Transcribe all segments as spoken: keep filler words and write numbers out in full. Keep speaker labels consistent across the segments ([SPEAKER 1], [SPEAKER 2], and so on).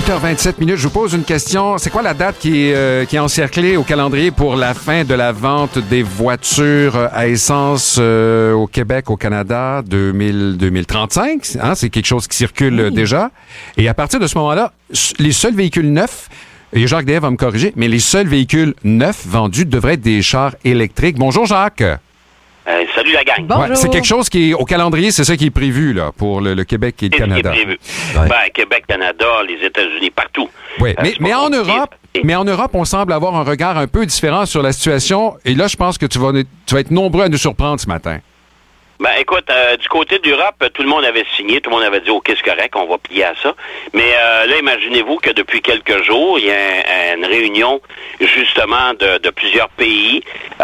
[SPEAKER 1] huit heures vingt-sept minutes, je vous pose une question. C'est quoi la date qui est, euh, qui est encerclée au calendrier pour la fin de la vente des voitures à essence euh, au Québec, au Canada, deux mille, deux mille trente-cinq? Hein? C'est quelque chose qui circule oui. déjà. Et à partir de ce moment-là, les seuls véhicules neufs, et Jacques Deshaies va me corriger, mais les seuls véhicules neufs vendus devraient être des chars électriques. Bonjour Jacques.
[SPEAKER 2] Euh, salut la gang.
[SPEAKER 1] Ouais, c'est quelque chose qui est au calendrier, c'est ça qui est prévu là pour le, le Québec et le
[SPEAKER 2] c'est
[SPEAKER 1] Canada.
[SPEAKER 2] C'est prévu.
[SPEAKER 1] Ouais.
[SPEAKER 2] Ben, Québec, Canada, les États-Unis, partout.
[SPEAKER 1] Oui,
[SPEAKER 2] euh,
[SPEAKER 1] mais, mais en Europe, mais en Europe, on semble avoir un regard un peu différent sur la situation. Et là, je pense que tu vas, tu vas être nombreux à nous surprendre ce matin.
[SPEAKER 2] Ben, écoute, euh, du côté de l'Europe, tout le monde avait signé, tout le monde avait dit, OK, c'est correct, on va plier à ça. Mais euh, là, imaginez-vous que depuis quelques jours, il y a un, une réunion, justement, de, de plusieurs pays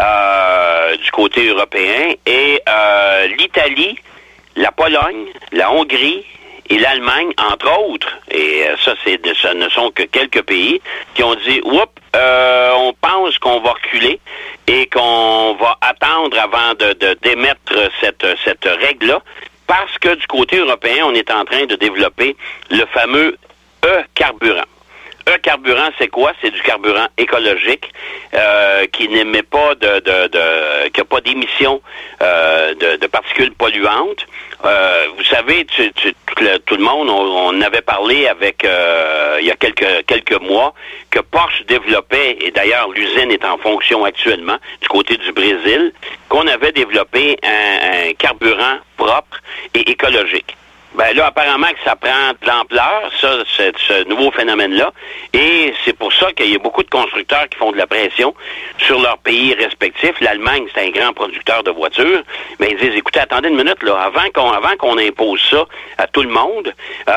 [SPEAKER 2] euh, du côté européen. Et euh, l'Italie, la Pologne, la Hongrie et l'Allemagne, entre autres, et euh, ça, c'est de, ce ne sont que quelques pays, qui ont dit, oups, euh, on pense qu'on va reculer et qu'on va attendre avant de, de d'émettre cette, cette règle-là, parce que du côté européen, on est en train de développer le fameux E-carburant. E-carburant, c'est quoi? C'est du carburant écologique euh, qui n'émet pas de, de, de qui n'a pas d'émissions euh, de, de particules polluantes. Euh, vous savez, tu, tu, tout, le, tout le monde, on, on avait parlé avec euh, il y a quelques quelques mois que Porsche développait, et d'ailleurs l'usine est en fonction actuellement du côté du Brésil, qu'on avait développé un, un carburant propre et écologique. Ben là, apparemment que ça prend de l'ampleur, ça, ce, ce nouveau phénomène-là, et c'est pour ça qu'il y a beaucoup de constructeurs qui font de la pression sur leurs pays respectifs. L'Allemagne, c'est un grand producteur de voitures, mais ils disent, écoutez, attendez une minute, là, avant qu'on avant qu'on impose ça à tout le monde,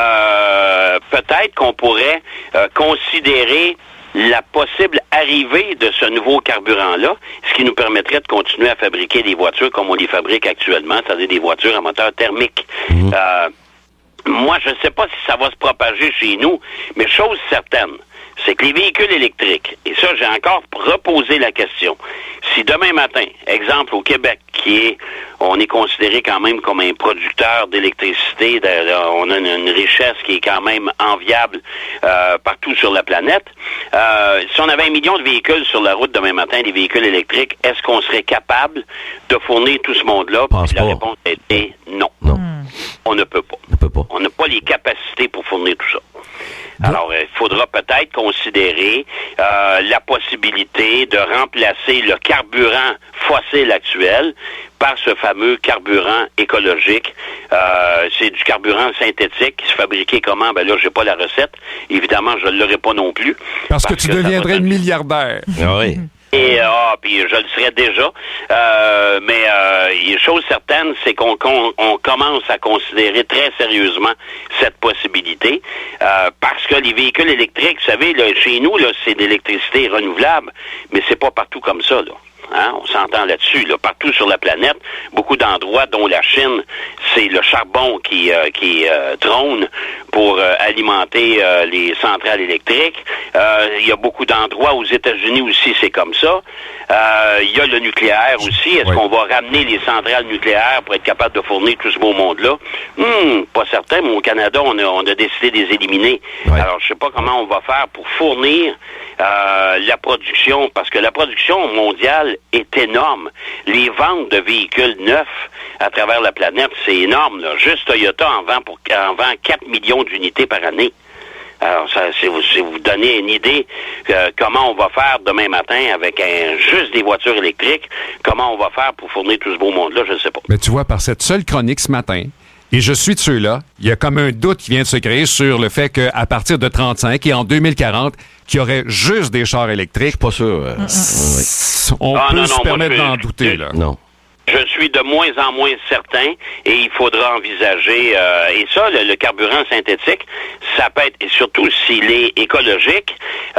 [SPEAKER 2] euh, peut-être qu'on pourrait euh, considérer la possible arrivée de ce nouveau carburant-là, ce qui nous permettrait de continuer à fabriquer des voitures comme on les fabrique actuellement, c'est-à-dire des voitures à moteur thermique. Mmh. Euh, moi, je ne sais pas si ça va se propager chez nous, mais chose certaine, c'est que les véhicules électriques, et ça, j'ai encore reposé la question, si demain matin, exemple au Québec, qui est, on est considéré quand même comme un producteur d'électricité, on a une, une richesse qui est quand même enviable euh, partout sur la planète, euh, si on avait un million de véhicules sur la route demain matin, des véhicules électriques, est-ce qu'on serait capable de fournir tout ce monde-là? Puis la réponse a été non.
[SPEAKER 3] Non.
[SPEAKER 2] On ne peut pas.
[SPEAKER 3] On peut pas.
[SPEAKER 2] On n'a pas les capacités pour fournir tout ça. Alors, il faudra peut-être considérer euh, la possibilité de remplacer le carburant fossile actuel par ce fameux carburant écologique. Euh, c'est du carburant synthétique qui se fabriquait comment? Ben là, j'ai pas la recette. Évidemment, je ne l'aurai pas non plus.
[SPEAKER 1] Parce, parce que tu que deviendrais une milliardaire.
[SPEAKER 3] Ah oui.
[SPEAKER 2] Et ah, puis je le serais déjà. Euh, mais euh, une chose certaine, c'est qu'on, qu'on on commence à considérer très sérieusement cette possibilité, euh, parce que les véhicules électriques, vous savez, là, chez nous, là, c'est de l'électricité renouvelable, mais c'est pas partout comme ça, là. Hein? On s'entend là-dessus, là, partout sur la planète, beaucoup d'endroits, dont la Chine, c'est le charbon qui euh, qui euh, trône pour euh, alimenter euh, les centrales électriques. Euh, il y a beaucoup d'endroits aux États-Unis aussi, c'est comme ça. Euh, il y a le nucléaire aussi. Est-ce oui. qu'on va ramener les centrales nucléaires pour être capable de fournir tout ce beau monde-là? Hum, pas certain, mais au Canada, on a, on a décidé de les éliminer. Oui. Alors, je sais pas comment on va faire pour fournir euh, la production, parce que la production mondiale est énorme. Les ventes de véhicules neufs à travers la planète, c'est énorme, là. Juste Toyota en vend pour en vend quatre millions d'unités par année. Alors, ça, c'est vous, c'est vous donner une idée euh, comment on va faire demain matin avec un, juste des voitures électriques, comment on va faire pour fournir tout ce beau monde-là, je ne sais pas.
[SPEAKER 1] Mais tu vois, par cette seule chronique ce matin, et je suis de ceux-là, il y a comme un doute qui vient de se créer sur le fait qu'à partir de trente-cinq et en deux mille quarante, qu'il y aurait juste des chars électriques.
[SPEAKER 3] Je suis pas sûr. Euh,
[SPEAKER 1] mm-hmm. On ah, peut non, se non, permettre d'en douter, je, là.
[SPEAKER 3] Non.
[SPEAKER 2] Je suis de moins en moins certain et il faudra envisager, euh, et ça, le, le carburant synthétique, ça peut être, et surtout s'il est écologique,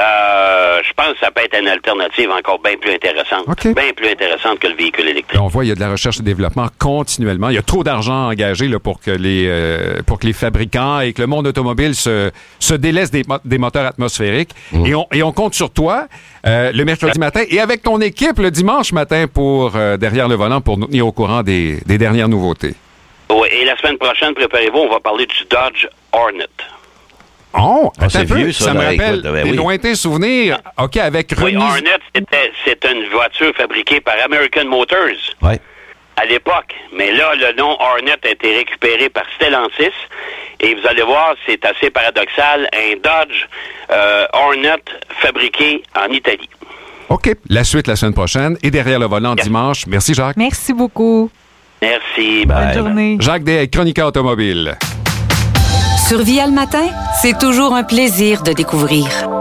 [SPEAKER 2] euh, je pense que ça peut être une alternative encore bien plus intéressante, okay. bien plus intéressante que le véhicule électrique.
[SPEAKER 1] On voit, il y a de la recherche et développement continuellement. Il y a trop d'argent engagé là, pour que les euh, pour que les fabricants et que le monde automobile se, se délaissent des, des moteurs atmosphériques. Mmh. Et, on, et on compte sur toi euh, le mercredi matin et avec ton équipe le dimanche matin pour euh, Derrière le volant pour nous tenir au courant des, des dernières nouveautés.
[SPEAKER 2] Oui, et la semaine prochaine, préparez-vous, on va parler du Dodge Hornet.
[SPEAKER 1] Oh,
[SPEAKER 3] Ah, c'est
[SPEAKER 1] un peu.
[SPEAKER 3] vieux, ça,
[SPEAKER 1] ça me
[SPEAKER 3] là,
[SPEAKER 1] rappelle
[SPEAKER 3] écoute, ben
[SPEAKER 1] des
[SPEAKER 3] oui.
[SPEAKER 1] lointains souvenirs. OK, avec
[SPEAKER 2] Oui,
[SPEAKER 1] remise...
[SPEAKER 2] Hornet, c'était, c'est une voiture fabriquée par American Motors
[SPEAKER 3] Ouais.
[SPEAKER 2] à l'époque. Mais là, le nom Hornet a été récupéré par Stellantis. Et vous allez voir, c'est assez paradoxal. Un Dodge euh, Hornet fabriqué en Italie.
[SPEAKER 1] OK, la suite la semaine prochaine. Et derrière le volant
[SPEAKER 2] Yes.
[SPEAKER 1] dimanche. Merci, Jacques.
[SPEAKER 4] Merci beaucoup.
[SPEAKER 2] Merci.
[SPEAKER 4] Bonne
[SPEAKER 2] Bye.
[SPEAKER 4] journée.
[SPEAKER 1] Jacques Des, chroniqueur automobile.
[SPEAKER 5] Sur Via le matin, c'est toujours un plaisir de découvrir.